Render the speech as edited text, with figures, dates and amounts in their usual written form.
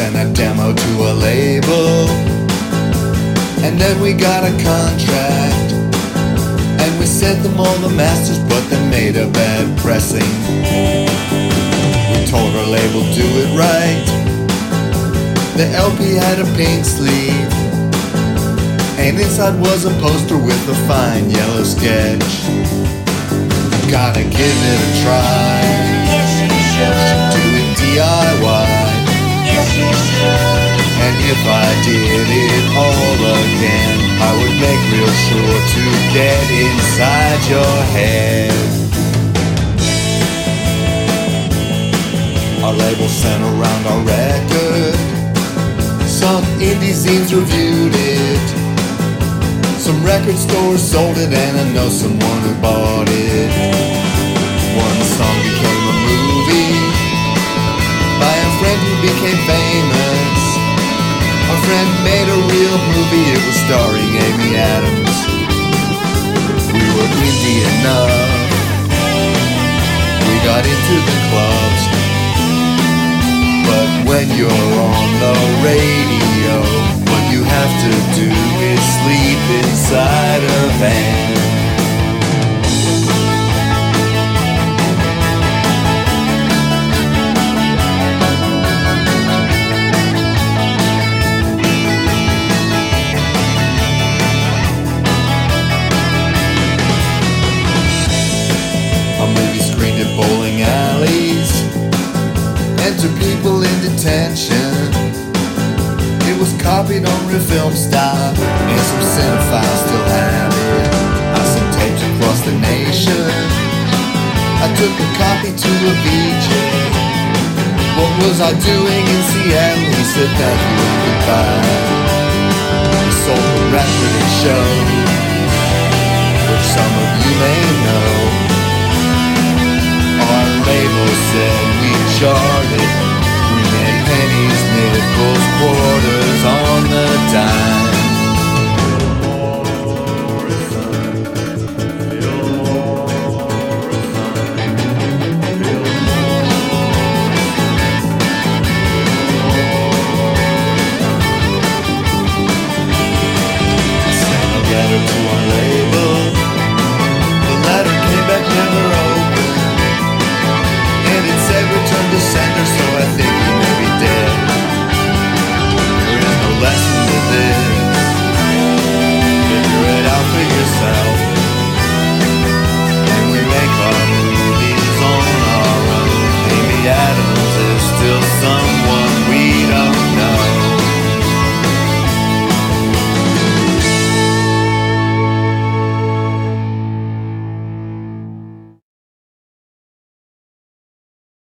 sent a demo to a label, and then we got a contract, and we sent them all the masters, but they made a bad pressing. We told our label, do it right. The LP had a pink sleeve, and inside was a poster with a fine yellow sketch. Gotta give it a try. Yes, you should. Do it DIY. Yes, you should. And if I did it all again, I would make real sure to get inside your head. Our label sent around our record. Some indie zines reviewed it. Some record stores sold it, and I know someone who bought it. One song became a movie by a friend who became famous. Our friend made a real movie, it was starring Amy Adams. We were indie enough, we got into the clubs. But when you're on the radio, what you have to do is sleep inside a van. A movie screened at bowling alleys, enter people in detention. It was copied on real film stock, and some cinephiles still have it. I sent tapes across the nation. I took a copy to a VJ. What was I doing in Seattle? He said thank you and goodbye. We sold the record and show, which some of you may know. Our label said we charted. We made pennies, nickels, quarters on the dime.